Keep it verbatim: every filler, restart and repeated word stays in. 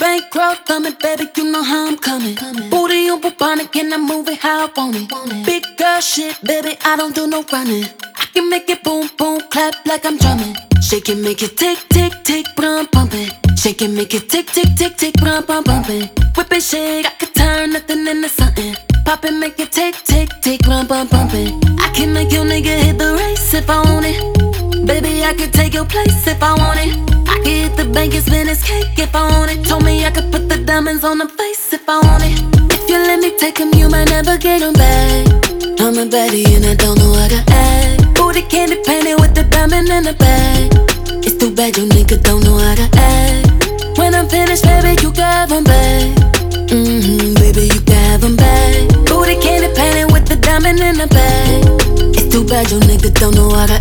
Bankroll thumbing, baby, you know how I'm coming. coming. Booty on bubonic and I move it how I want it. Want it. Big girl shit, baby, I don't do no running. I can make it boom, boom, clap like I'm drumming. Shake it, make it tick, tick, tick, but I'm pumping. Shake it, make it tick, tick, tick, tick, but I'm pump, pumping. Whip and shake, I could turn nothing into something. Pop it, make it tick, tick, tick, but I'm pump, pumping. I can make your nigga hit the race if I want it. Baby, I could take your place if I want it. I could hit the bank and spin his cake if I want it. Told me I could put the diamonds on the face if I want it. If you let me take them, you might never get them back. I'm a baddie and I don't know how to act. Booty candy painted with the diamond in the bag. It's too bad you nigga don't know how to act. When I'm finished, baby, you can have them back. Mm-hmm, baby, you can have them back. Booty candy painted with the diamond in the bag. It's too bad you nigga don't know how to